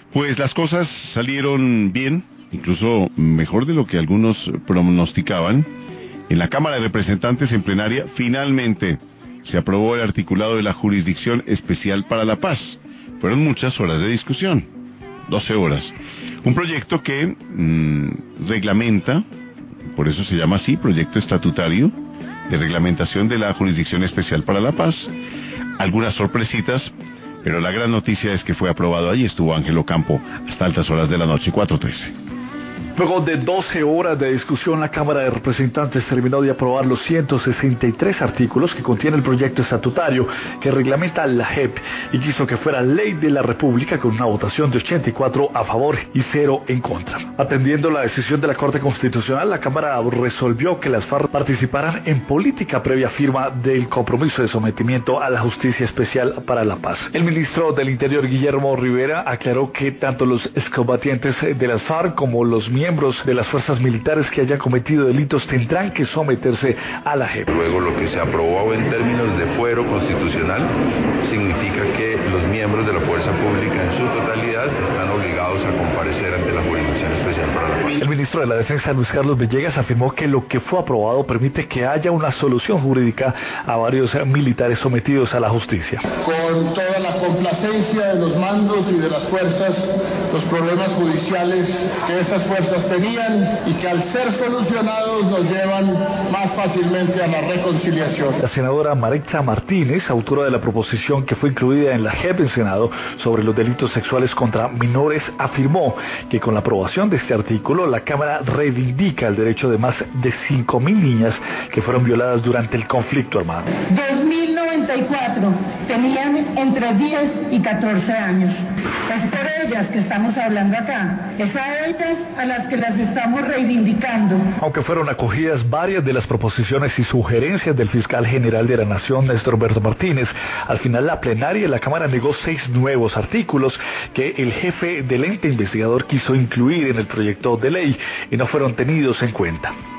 Pues las cosas salieron bien, incluso mejor de lo que algunos pronosticaban. En la Cámara de Representantes en plenaria finalmente se aprobó el articulado de la Jurisdicción Especial para la Paz. Fueron muchas horas de discusión, 12 horas. Un proyecto que reglamenta, por eso se llama así, proyecto estatutario de reglamentación de la Jurisdicción Especial para la Paz. Algunas sorpresitas, pero la gran noticia es que fue aprobado. Allí estuvo Ángel Ocampo hasta altas horas de la noche, 4:13. Luego de 12 horas de discusión, la Cámara de Representantes terminó de aprobar los 163 artículos que contiene el proyecto estatutario que reglamenta la JEP y quiso que fuera ley de la República con una votación de 84 a favor y 0 en contra. Atendiendo la decisión de la Corte Constitucional, la Cámara resolvió que las FARC participaran en política previa firma del compromiso de sometimiento a la Justicia Especial para la Paz. El ministro del Interior, Guillermo Rivera, aclaró que tanto los excombatientes de las FARC como los miembros de las fuerzas militares que hayan cometido delitos tendrán que someterse a la JEP. Luego, lo que se aprobó en términos de fuero constitucional significa que los miembros de la fuerza pública en su totalidad están obligados a comparecer ante la Jurisdicción Especial para la Paz. El ministro de la Defensa, Luis Carlos Villegas, afirmó que lo que fue aprobado permite que haya una solución jurídica a varios militares sometidos a la justicia. Con toda la complacencia de los mandos y de las fuerzas, los problemas judiciales que estas fuerzas tenían y que al ser solucionados nos llevan más fácilmente a la reconciliación. La senadora Maritza Martínez, autora de la proposición que fue incluida en la JEP en Senado sobre los delitos sexuales contra menores, afirmó que con la aprobación de este artículo la Cámara reivindica el derecho de más de 5.000 niñas que fueron violadas durante el conflicto armado. 2094 tenían entre 10 y 14 años. Es por ellas que estamos hablando acá. Es a ellas a las que las estamos reivindicando. Aunque fueron acogidas varias de las proposiciones y sugerencias del fiscal general de la Nación, Néstor Humberto Martínez, al final la plenaria de la Cámara negó 6 nuevos artículos que el jefe del ente investigador quiso incluir en el proyecto de ley y no fueron tenidos en cuenta.